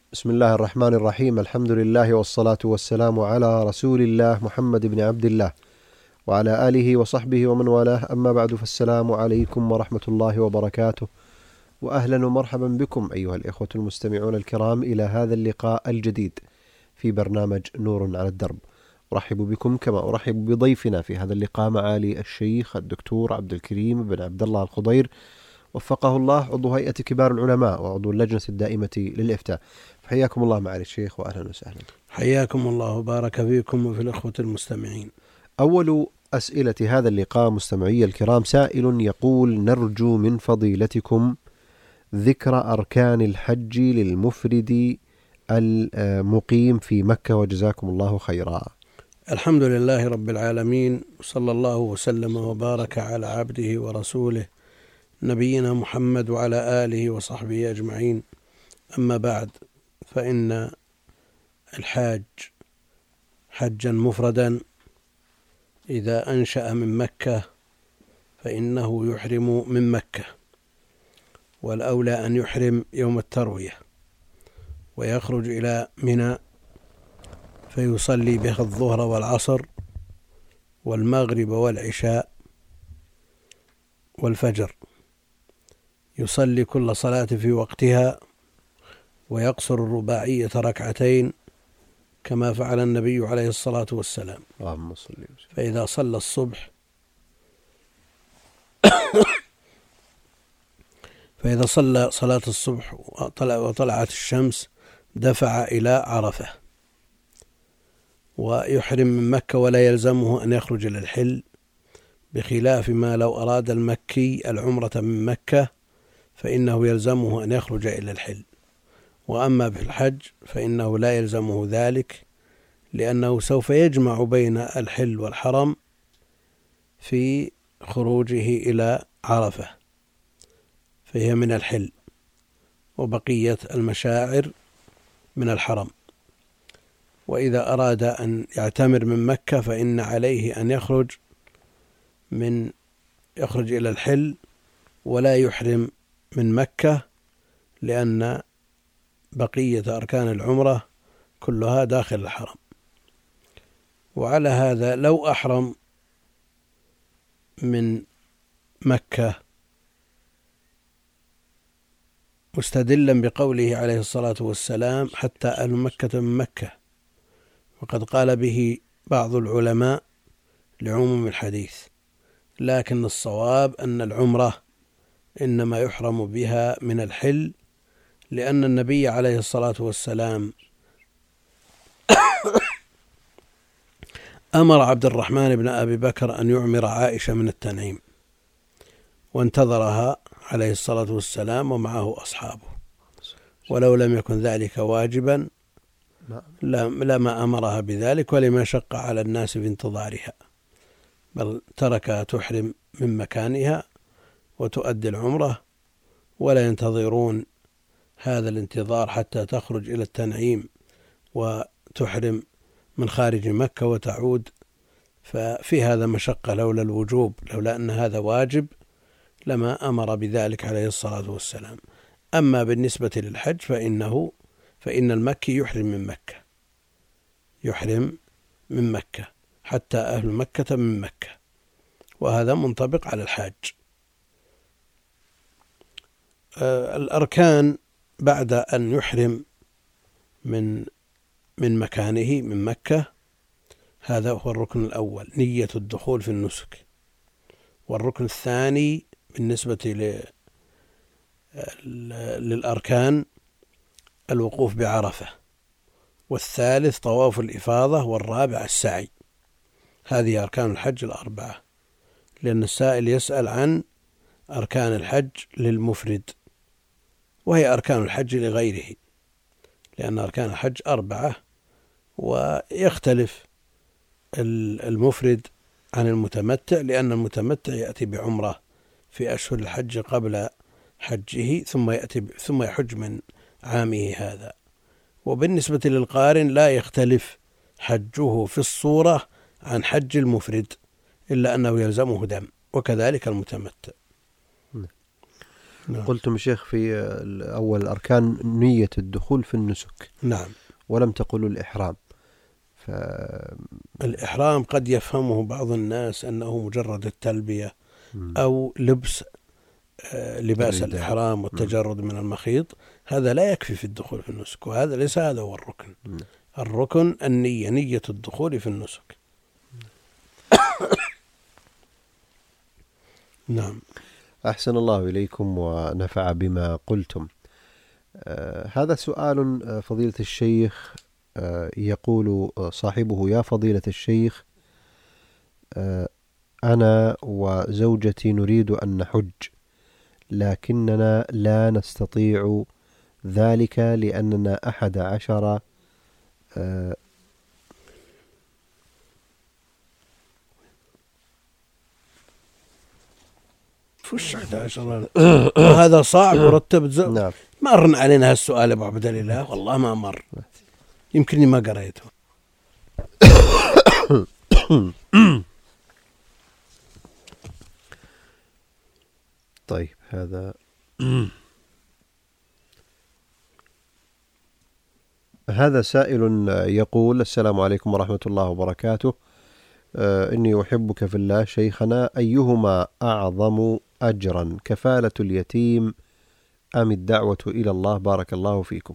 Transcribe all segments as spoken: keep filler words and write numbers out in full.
بسم الله الرحمن الرحيم. الحمد لله والصلاة والسلام على رسول الله محمد بن عبد الله وعلى آله وصحبه ومن والاه، أما بعد، فالسلام عليكم ورحمة الله وبركاته، وأهلا ومرحبا بكم أيها الإخوة المستمعون الكرام إلى هذا اللقاء الجديد في برنامج نور على الدرب. أرحب بكم كما أرحب بضيفنا في هذا اللقاء معالي الشيخ الدكتور عبد الكريم بن عبد الله الخضير، وفقه الله، عضو هيئة كبار العلماء وعضو اللجنة الدائمة للإفتاء. حياكم الله معالي الشيخ وأهلا وسهلا. حياكم الله وبارك فيكم وفي الأخوة المستمعين. أول أسئلة هذا اللقاء مستمعي الكرام، سائل يقول: نرجو من فضيلتكم ذكر أركان الحج للمفرد المقيم في مكة، وجزاكم الله خيرا. الحمد لله رب العالمين، صلى الله وسلم وبارك على عبده ورسوله نبينا محمد وعلى آله وصحبه أجمعين. أما بعد، فإن الحاج حجا مفردا إذا أنشأ من مكة فإنه يحرم من مكة، والأولى أن يحرم يوم التروية ويخرج إلى منى فيصلي بها الظهر والعصر والمغرب والعشاء والفجر، يصلي كل صلاة في وقتها ويقصر الرباعية ركعتين كما فعل النبي عليه الصلاة والسلام. فإذا صلى الصبح فإذا صلى صلاة الصبح وطلعت الشمس دفع إلى عرفة ويحرم من مكة، ولا يلزمه أن يخرج إلى الحل، بخلاف ما لو أراد المكي العمرة من مكة فإنه يلزمه أن يخرج إلى الحل. وأما في الحج فإنه لا يلزمه ذلك، لأنه سوف يجمع بين الحل والحرم في خروجه إلى عرفة، فهي من الحل وبقية المشاعر من الحرم. وإذا أراد أن يعتمر من مكة فإن عليه أن يخرج من يخرج إلى الحل ولا يحرم من مكة، لأن بقية أركان العمرة كلها داخل الحرم. وعلى هذا لو أحرم من مكة مستدلا بقوله عليه الصلاة والسلام: حتى أهل مكة من مكة، وقد قال به بعض العلماء لعموم الحديث، لكن الصواب أن العمرة إنما يحرم بها من الحل، لأن النبي عليه الصلاة والسلام أمر عبد الرحمن بن أبي بكر أن يعمر عائشة من التنعيم، وانتظرها عليه الصلاة والسلام ومعه أصحابه، ولو لم يكن ذلك واجبا لما أمرها بذلك، ولما شق على الناس في انتظارها، بل تركها تحرم من مكانها وتؤدي العمرة، ولا ينتظرون هذا الانتظار حتى تخرج إلى التنعيم وتحرم من خارج مكة وتعود. ففي هذا مشقة لولا الوجوب، لولا أن هذا واجب لما أمر بذلك عليه الصلاة والسلام. أما بالنسبة للحج فإنه فإن المكي يحرم من مكة يحرم من مكة حتى أهل مكة من مكة، وهذا منطبق على الحاج. الأركان بعد أن يحرم من من مكانه من مكة، هذا هو الركن الأول، نية الدخول في النسك. والركن الثاني بالنسبة للأركان الوقوف بعرفة، والثالث طواف الإفاضة، والرابع السعي. هذه أركان الحج الأربعة، لأن السائل يسأل عن أركان الحج للمفرد، وهي أركان الحج لغيره، لأن أركان الحج أربعة، ويختلف المفرد عن المتمتع، لأن المتمتع يأتي بعمرة في أشهر الحج قبل حجه ثم يأتي ثم يحج من عامه هذا. وبالنسبة للقارن لا يختلف حجه في الصورة عن حج المفرد، إلا أنه يلزمه دم، وكذلك المتمتع. نعم. قلتم شيخ في أول الأركان نية الدخول في النسك. نعم. ولم تقولوا الإحرام. ف... الإحرام قد يفهمه بعض الناس أنه مجرد التلبية م. أو لبس لباس الرداء. الإحرام والتجرد م. من المخيط، هذا لا يكفي في الدخول في النسك، وهذا ليس هذا هو الركن. م. الركن النية، نية الدخول في النسك. نعم. أحسن الله إليكم ونفع بما قلتم. آه هذا سؤال فضيلة الشيخ. آه يقول صاحبه: يا فضيلة الشيخ، آه أنا وزوجتي نريد أن نحج، لكننا لا نستطيع ذلك لأننا أحد عشر آه فش أحد عشر هذا صعب ورتب زو... نعم. ما رن علينا هالسؤال أبو عبد الله، والله ما مر، يمكنني ما قريته. طيب هذا هذا سائل يقول: السلام عليكم ورحمة الله وبركاته، آه إني أحبك في الله شيخنا، أيهما أعظم أجرا، كفالة اليتيم أم الدعوة إلى الله؟ بارك الله فيكم.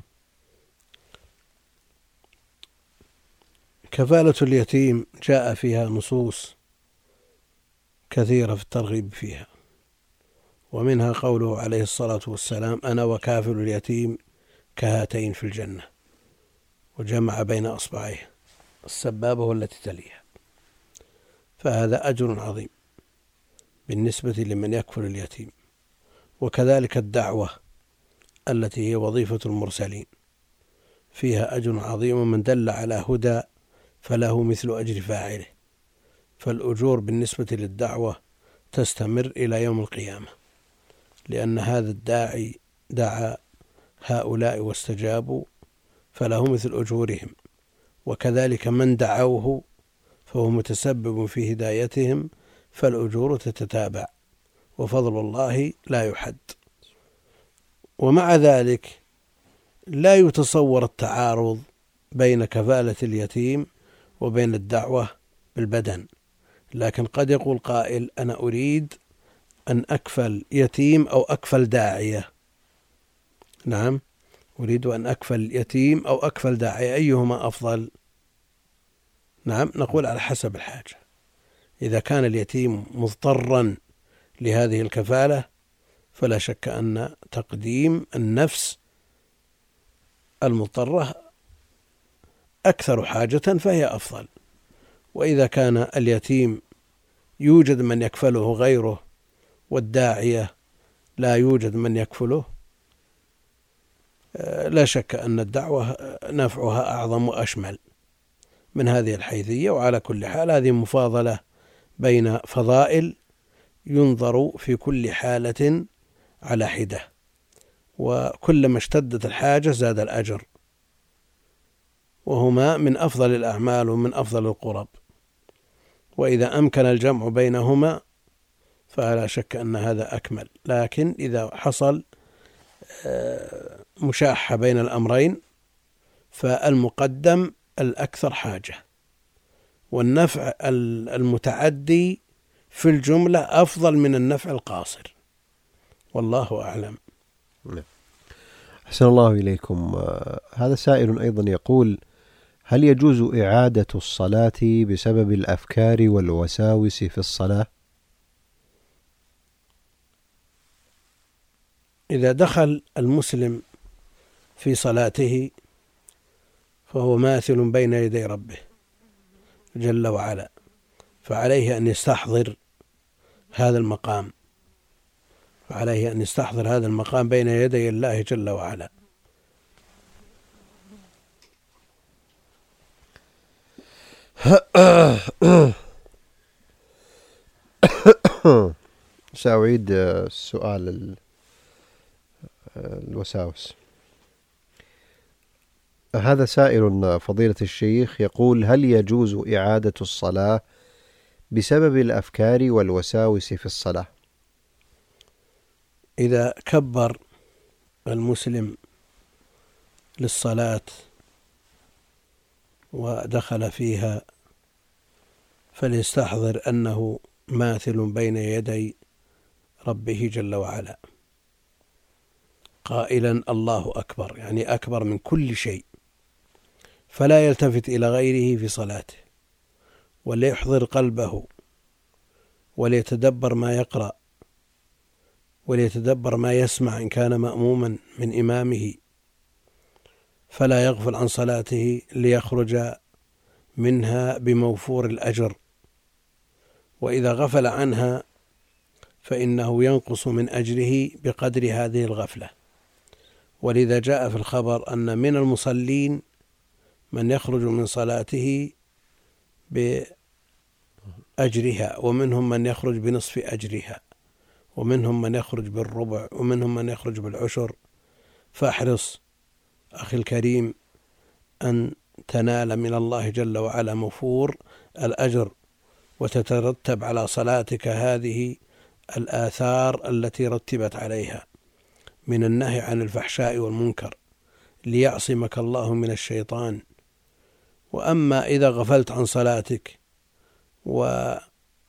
كفالة اليتيم جاء فيها نصوص كثيرة في الترغيب فيها، ومنها قوله عليه الصلاة والسلام: أنا وكافل اليتيم كهاتين في الجنة، وجمع بين أصبعيه السبابة والتي تليها، فهذا أجر عظيم بالنسبة لمن يكفل اليتيم. وكذلك الدعوة التي هي وظيفة المرسلين فيها أجر عظيم، ومن دل على هدى فله مثل أجر فاعله، فالأجور بالنسبة للدعوة تستمر إلى يوم القيامة، لأن هذا الداعي دعا هؤلاء واستجابوا فله مثل أجورهم، وكذلك من دعوه فهو متسبب في هدايتهم، فالأجور تتتابع، وفضل الله لا يحد. ومع ذلك لا يتصور التعارض بين كفالة اليتيم وبين الدعوة بالبدن، لكن قد يقول قائل: أنا أريد أن أكفل يتيم أو أكفل داعية. نعم، أريد أن أكفل يتيم أو أكفل داعية، أيهما أفضل؟ نعم، نقول على حسب الحاجة. إذا كان اليتيم مضطرا لهذه الكفالة فلا شك أن تقديم النفس المضطرة أكثر حاجة فهي أفضل. وإذا كان اليتيم يوجد من يكفله غيره والداعية لا يوجد من يكفله، لا شك أن الدعوة نفعها أعظم وأشمل من هذه الحيثية. وعلى كل حال هذه مفاضلة بين فضائل ينظر في كل حالة على حدة، وكلما اشتدت الحاجة زاد الأجر، وهما من أفضل الأعمال ومن أفضل القرب، وإذا أمكن الجمع بينهما فلا شك أن هذا أكمل. لكن إذا حصل مشاحة بين الأمرين فالمقدم الأكثر حاجة، والنفع المتعدي في الجملة أفضل من النفع القاصر، والله أعلم. أحسن الله إليكم. هذا سائل أيضا يقول: هل يجوز إعادة الصلاة بسبب الأفكار والوساوس في الصلاة؟ إذا دخل المسلم في صلاته فهو ماثل بين يدي ربه جل وعلا، فعليه أن يستحضر هذا المقام، فعليه أن يستحضر هذا المقام بين يدي الله جل وعلا. سأعيد السؤال. الوساوس. هذا سائل فضيلة الشيخ يقول: هل يجوز إعادة الصلاة بسبب الأفكار والوساوس في الصلاة؟ إذا كبر المسلم للصلاة ودخل فيها فليستحضر أنه ماثل بين يدي ربه جل وعلا قائلا الله أكبر، يعني أكبر من كل شيء، فلا يلتفت إلى غيره في صلاته، وليحضر قلبه وليتدبر ما يقرأ وليتدبر ما يسمع إن كان مأموما من إمامه، فلا يغفل عن صلاته ليخرج منها بموفور الأجر، وإذا غفل عنها فإنه ينقص من أجره بقدر هذه الغفلة. ولذا جاء في الخبر أن من المصلين من يخرج من صلاته بأجرها، ومنهم من يخرج بنصف أجرها، ومنهم من يخرج بالربع، ومنهم من يخرج بالعشر. فاحرص أخي الكريم أن تنال من الله جل وعلا موفور الأجر، وتترتب على صلاتك هذه الآثار التي رتبت عليها من النهي عن الفحشاء والمنكر ليعصمك الله من الشيطان. وأما إذا غفلت عن صلاتك ووردت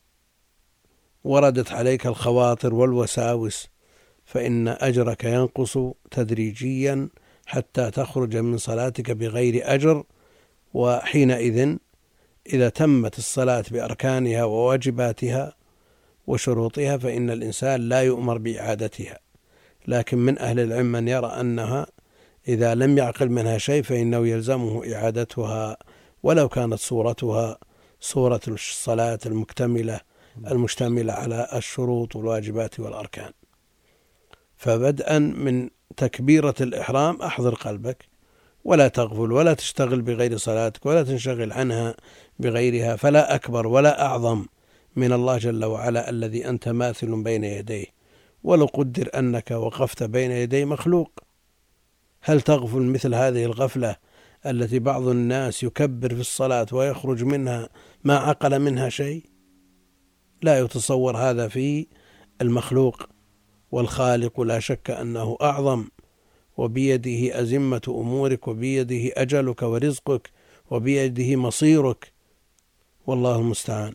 عليك الخواطر والوساوس فإن أجرك ينقص تدريجيا حتى تخرج من صلاتك بغير أجر. وحينئذ إذا تمت الصلاة بأركانها وواجباتها وشروطها فإن الإنسان لا يؤمر بإعادتها. لكن من أهل العلم من يرى أنها إذا لم يعقل منها شيء فإنه يلزمه إعادتها ولو كانت صورتها صورة الصلاة المكتملة المشتملة على الشروط والواجبات والأركان. فبدءا من تكبيرة الإحرام أحضر قلبك، ولا تغفل ولا تشتغل بغير صلاتك ولا تنشغل عنها بغيرها، فلا أكبر ولا أعظم من الله جل وعلا الذي أنت ماثل بين يديه. ولو قدر أنك وقفت بين يدي مخلوق، هل تغفل مثل هذه الغفلة التي بعض الناس يكبر في الصلاة ويخرج منها ما عقل منها شيء؟ لا يتصور هذا في المخلوق، والخالق لا شك أنه أعظم، وبيده أزمة أمورك، وبيده أجلك ورزقك، وبيده مصيرك، والله المستعان.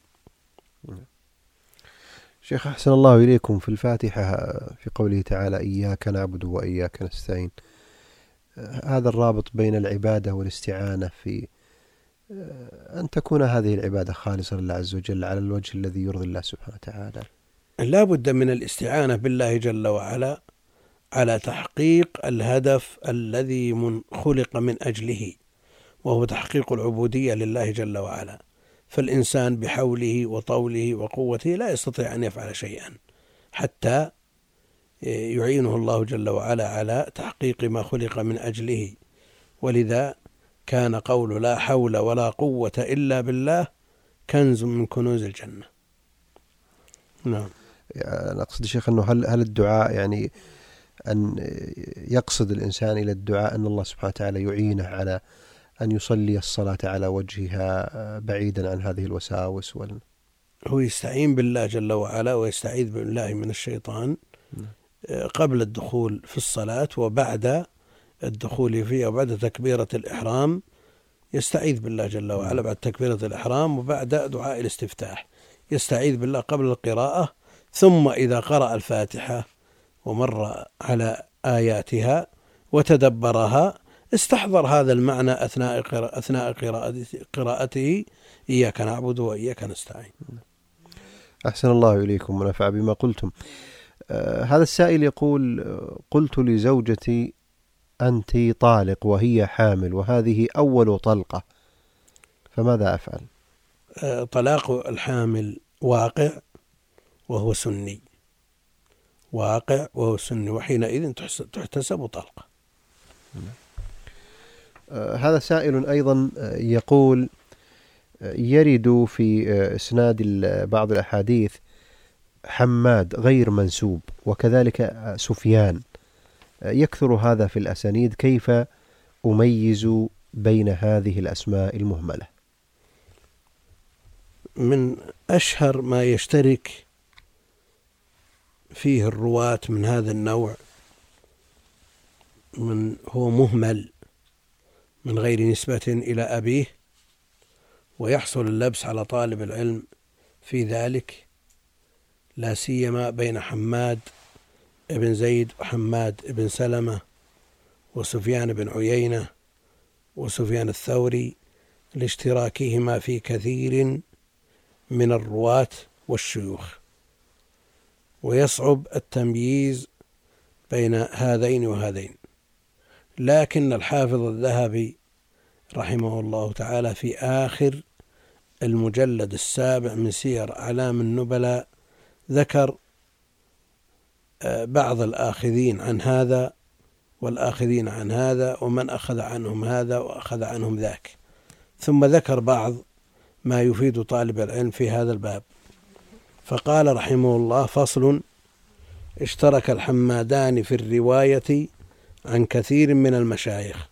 شيخ أحسن الله إليكم، في الفاتحة في قوله تعالى إياك نعبد وإياك نستعين، هذا الرابط بين العبادة والاستعانة في أن تكون هذه العبادة خالصة لله عز وجل على الوجه الذي يرضي الله سبحانه وتعالى. لا بد من الاستعانة بالله جل وعلا على تحقيق الهدف الذي من خلق من أجله، وهو تحقيق العبودية لله جل وعلا. فالإنسان بحوله وطوله وقوته لا يستطيع أن يفعل شيئا حتى يعينه الله جل وعلا على تحقيق ما خلق من أجله. ولذا كان قول لا حول ولا قوة إلا بالله كنز من كنوز الجنة. نعم. أنا أقصد شيخ أنه هل هل الدعاء يعني أن يقصد الإنسان إلى الدعاء أن الله سبحانه وتعالى يعينه على أن يصلي الصلاة على وجهها بعيدا عن هذه الوساوس وال... هو يستعين بالله جل وعلا ويستعيذ بالله من الشيطان قبل الدخول في الصلاة وبعد الدخول فيها، وبعد تكبيرة الإحرام يستعيذ بالله جل وعلا بعد تكبيرة الإحرام، وبعد دعاء الاستفتاح يستعيذ بالله قبل القراءة. ثم إذا قرأ الفاتحة ومر على آياتها وتدبرها استحضر هذا المعنى أثناء أثناء قراءته إياك نعبد وإياك نستعين. أحسن الله إليكم ونفع بما قلتم. آه هذا السائل يقول: قلت لزوجتي أنت طالق وهي حامل وهذه أول طلقة، فماذا أفعل؟ آه طلاق الحامل واقع وهو سني، واقع وهو سني، وحينئذ تحتسب طلقة. آه هذا سائل أيضا يقول: يرد في إسناد بعض الأحاديث حماد غير منسوب وكذلك سفيان، يكثر هذا في الأسانيد، كيف أميز بين هذه الأسماء المهملة؟ من أشهر ما يشترك فيه الرواة من هذا النوع من هو مهمل من غير نسبة إلى أبيه، ويحصل اللبس على طالب العلم في ذلك، لا سيما بين حماد بن زيد وحماد بن سلمة وسفيان بن عيينة وسفيان الثوري لاشتراكهما في كثير من الرواة والشيوخ، ويصعب التمييز بين هذين وهذين. لكن الحافظ الذهبي رحمه الله تعالى في آخر المجلد السابع من سير أعلام النبلاء ذكر بعض الآخذين عن هذا والآخذين عن هذا، ومن أخذ عنهم هذا وأخذ عنهم ذاك، ثم ذكر بعض ما يفيد طالب العلم في هذا الباب. فقال رحمه الله: فصل: اشترك الحمادان في الرواية عن كثير من المشايخ،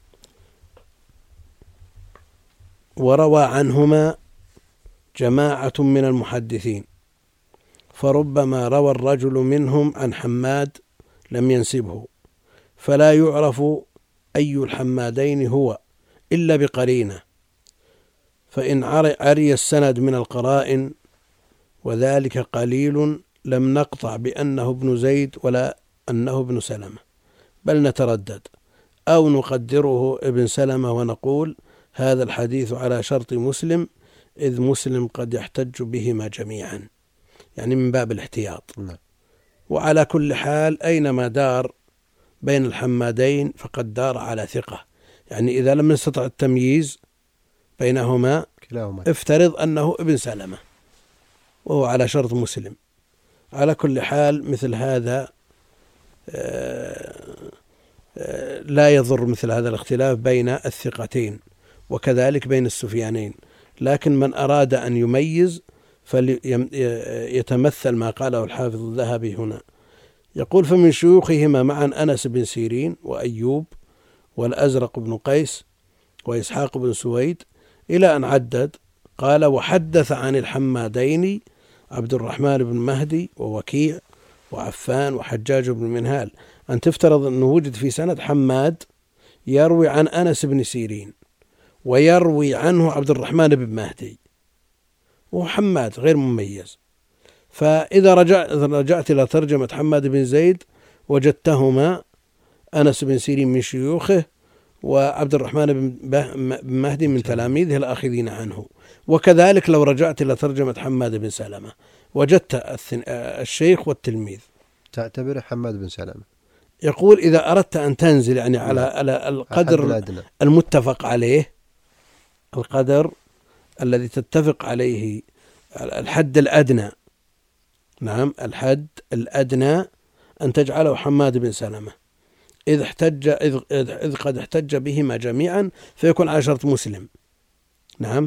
وروى عنهما جماعة من المحدثين، فربما روى الرجل منهم عن حماد لم ينسبه، فلا يعرف أي الحمادين هو إلا بقرينة، فإن عري السند من القرائن وذلك قليل لم نقطع بأنه ابن زيد ولا أنه ابن سلمة، بل نتردد أو نقدره ابن سلمة ونقول هذا الحديث على شرط مسلم، إذ مسلم قد يحتج بهما جميعا، يعني من باب الاحتياط. وعلى كل حال أينما دار بين الحمادين فقد دار على ثقة، يعني إذا لم نستطع التمييز بينهما افترض أنه ابن سلمة وهو على شرط مسلم. على كل حال مثل هذا لا يضر مثل هذا الاختلاف بين الثقتين، وكذلك بين السفيانين، لكن من أراد أن يميز فليتمثل ما قاله الحافظ الذهبي هنا. يقول: فمن شيوخهما معا أنس بن سيرين وأيوب والأزرق بن قيس وإسحاق بن سويد، إلى أن عدد. قال: وحدث عن الحمادين عبد الرحمن بن مهدي ووكيع وعفان وحجاج بن منهال. أن تفترض أنه وجد في سند حماد يروي عن أنس بن سيرين ويروي عنه عبد الرحمن بن مهدي، وحماد غير مميز. فإذا رجعت, رجعت إلى ترجمة حماد بن زيد وجدتهما أنس بن سيرين من شيوخه وعبد الرحمن بن مهدي من تلاميذه الآخذين عنه. وكذلك لو رجعت إلى ترجمة حماد بن سلمة وجدت الشيخ والتلميذ، تعتبر حماد بن سلمة. يقول: إذا أردت أن تنزل يعني على القدر المتفق عليه، القدر الذي تتفق عليه، الحد الأدنى، نعم الحد الأدنى أن تجعله حماد بن سلمة، إذ احتج إذ, إذ قد احتج بهما جميعا فيكون على شرط مسلم. نعم،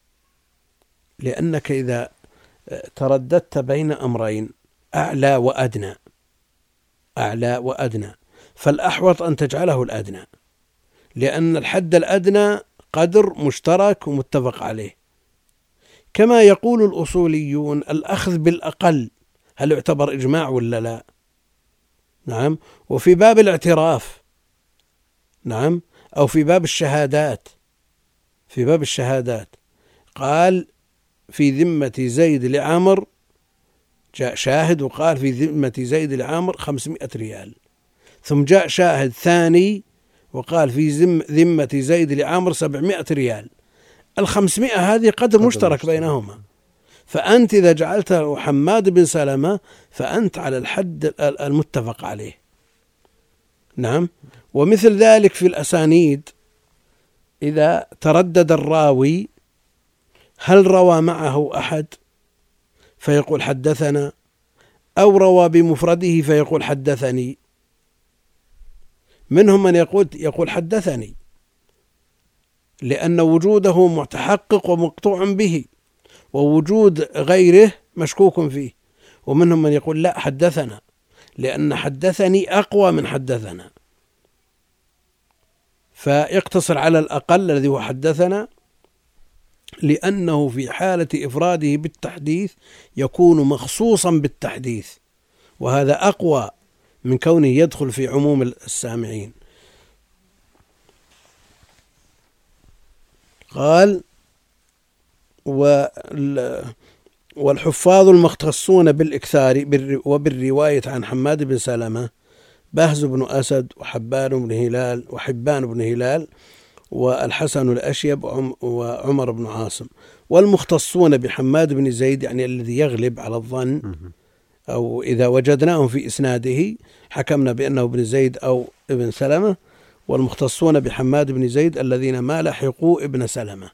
لأنك إذا ترددت بين أمرين أعلى وأدنى أعلى وأدنى فالأحوط أن تجعله الأدنى، لأن الحد الأدنى قدر مشترك ومتفق عليه. كما يقول الأصوليون: الأخذ بالأقل هل يعتبر إجماع ولا لا؟ نعم. وفي باب الاعتراف، نعم، أو في باب الشهادات، في باب الشهادات قال في ذمة زيد لعمر، جاء شاهد وقال في ذمة زيد لعمر خمسمائة ريال، ثم جاء شاهد ثاني وقال في ذمة زيد لعمر سبعمائة ريال. الخمسمائة هذه قدر مشترك بينهما، فأنت إذا جعلته حماد بن سلمة فأنت على الحد المتفق عليه. نعم. ومثل ذلك في الأسانيد، إذا تردد الراوي هل روى معه أحد فيقول حدثنا، أو روى بمفرده فيقول حدثني. منهم من يقول يقول حدثني لأن وجوده متحقق ومقطوع به، ووجود غيره مشكوك فيه. ومنهم من يقول لا، حدثنا، لأن حدثني أقوى من حدثنا، فيقتصر على الأقل الذي هو حدثنا، لأنه في حالة إفراده بالتحديث يكون مخصوصا بالتحديث، وهذا أقوى من كونه يدخل في عموم السامعين. قال: والحفاظ المختصون بالإكثار وبالرواية عن حماد بن سلمة بهز بن أسد وحبان بن هلال وحبان بن هلال والحسن الأشيب وعمر بن عاصم. والمختصون بحماد بن زيد يعني الذي يغلب على الظن، أو إذا وجدناهم في إسناده حكمنا بأنه ابن زيد أو ابن سلمة. والمختصون بحماد بن زيد الذين ما لحقوا ابن سلمة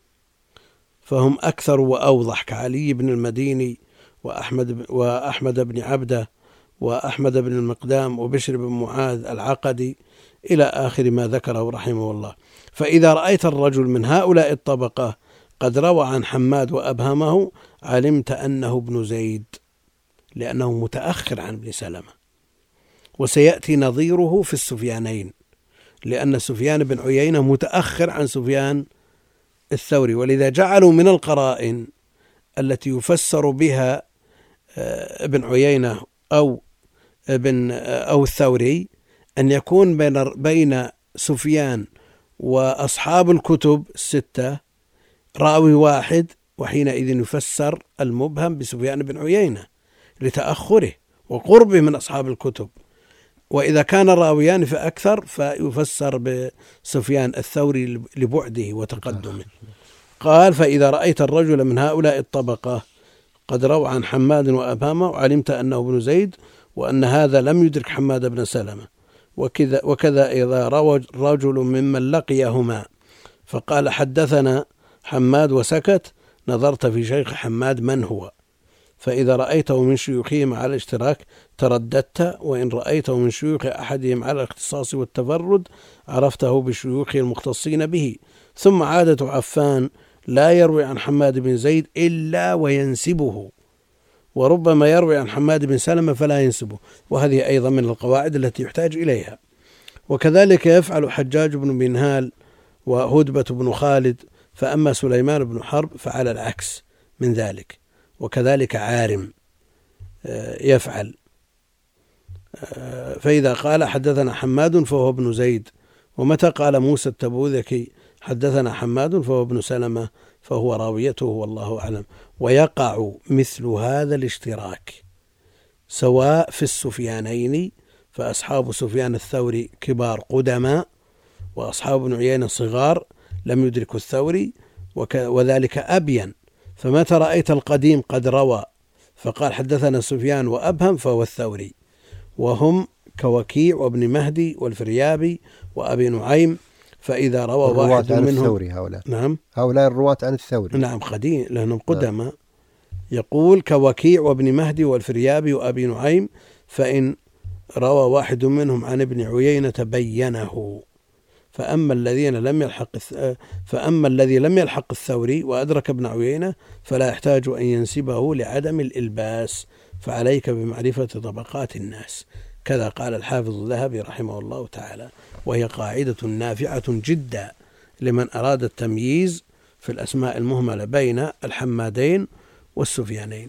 فهم أكثر وأوضح، كعلي بن المديني وأحمد, وأحمد بن عبده وأحمد بن المقدام وبشر بن معاذ العقدي إلى آخر ما ذكره رحمه الله. فإذا رأيت الرجل من هؤلاء الطبقة قد روى عن حماد وأبهمه علمت أنه ابن زيد، لأنه متأخر عن ابن سلمة. وسيأتي نظيره في السفيانين، لأن سفيان بن عيينة متأخر عن سفيان الثوري، ولذا جعلوا من القرائن التي يفسر بها ابن عيينة أو ابن أو الثوري أن يكون بين بين سفيان وأصحاب الكتب الستة راوي واحد، وحينئذ يفسر المبهم بسفيان بن عيينة لتأخره وقربه من أصحاب الكتب. وإذا كان راويان فأكثر فيفسر بسفيان الثوري لبعده وتقدمه. قال: فإذا رأيت الرجل من هؤلاء الطبقة قد روى عن حماد وأبهمه علمت أنه ابن زيد، وأن هذا لم يدرك حماد بن سلمة. وكذا, وكذا إذا روى رجل ممن لقيهما فقال حدثنا حماد وسكت نظرت في شيخ حماد من هو، فإذا رأيته من شيوخهم على الاشتراك ترددت، وإن رأيته من شيوخ أحدهم على الاختصاص والتفرد عرفته بشيوخ المختصين به. ثم عادة عفان لا يروي عن حماد بن زيد إلا وينسبه، وربما يروي عن حماد بن سلمة فلا ينسبه، وهذه أيضا من القواعد التي يحتاج إليها. وكذلك يفعل حجاج بن منهال وهدبة بن خالد، فأما سليمان بن حرب فعلى العكس من ذلك. وكذلك عارم يفعل، فإذا قال حدثنا حماد فهو ابن زيد، ومتى قال موسى التبوذكي حدثنا حماد فهو ابن سلمة فهو راويته والله أعلم. ويقع مثل هذا الاشتراك سواء في السفيانين، فأصحاب سفيان الثوري كبار قدماء، وأصحاب ابن عيينة صغار لم يدركوا الثوري، وذلك أبين. فمتى رأيت القديم قد روى فقال حدثنا سفيان وأبهم فهو الثوري، وهم كوكيع وابن مهدي والفريابي وأبي نعيم. فإذا روى واحد عن منهم الثوري هؤلاء نعم هؤلاء الرواة عن الثوري نعم قديم لأنهم قدماء نعم. يقول كوكيع وابن مهدي والفريابي وأبي نعيم، فإن روى واحد منهم عن ابن عيينة بينه. فأما الذين لم يلحق فأما الذي لم يلحق الثوري وأدرك ابن عيينة فلا يحتاج أن ينسبه لعدم الإلباس، فعليك بمعرفة طبقات الناس. كذا قال الحافظ الذهبي رحمه الله تعالى، وهي قاعدة نافعة جدا لمن أراد التمييز في الأسماء المهملة بين الحمادين والسفيانين.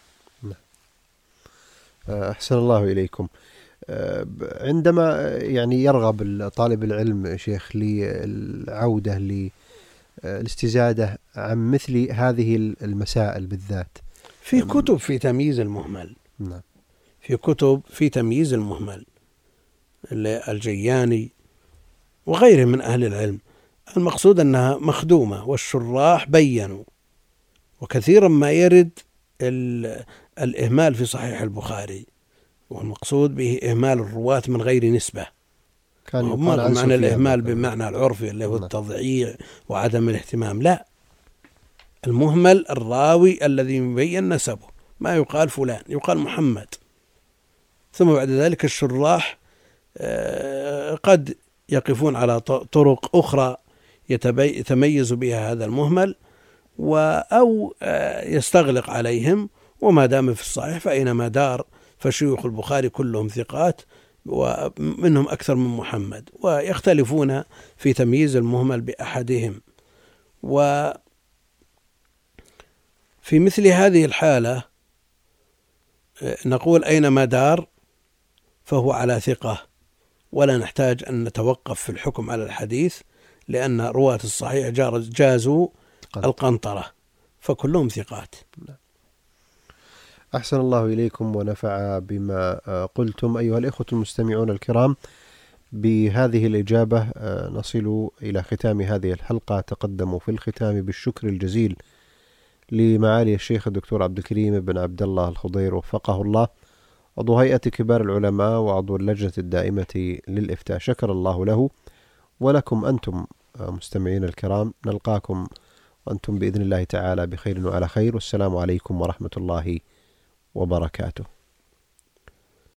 أحسن الله إليكم. عندما يعني يرغب طالب العلم شيخ للعودة للاستزادة عن مثل هذه المسائل بالذات، في كتب في تمييز المهمل نعم. في كتب في تمييز المهمل الجياني وغيره من أهل العلم، المقصود أنها مخدومة والشراح بيّنوا. وكثيرا ما يرد الإهمال في صحيح البخاري، والمقصود به إهمال الرواة من غير نسبة، كان معنى الإهمال بمعنى العرفي اللي هو التضييع وعدم الاهتمام. لا، المهمل الراوي الذي يبين نسبه، ما يقال فلان، يقال محمد. ثم بعد ذلك الشراح قد يقفون على طرق أخرى يتميز بها هذا المهمل أو يستغلق عليهم، وما دام في الصحيح فأينما دار فشيوخ البخاري كلهم ثقات ومنهم أكثر من محمد، ويختلفون في تمييز المهمل بأحدهم. وفي مثل هذه الحالة نقول أينما دار فهو على ثقة، ولا نحتاج أن نتوقف في الحكم على الحديث، لأن رواة الصحيح جازوا القنطرة فكلهم ثقات. أحسن الله إليكم ونفع بما قلتم أيها الإخوة المستمعون الكرام. بهذه الإجابة نصل إلى ختام هذه الحلقة. تقدموا في الختام بالشكر الجزيل لمعالي الشيخ الدكتور عبد الكريم بن عبد الله الخضير وفقه الله، عضو هيئة كبار العلماء وعضو اللجنة الدائمة للإفتاء، شكر الله له. ولكم أنتم مستمعين الكرام، نلقاكم وأنتم بإذن الله تعالى بخير وعلى خير، والسلام عليكم ورحمة الله وبركاته.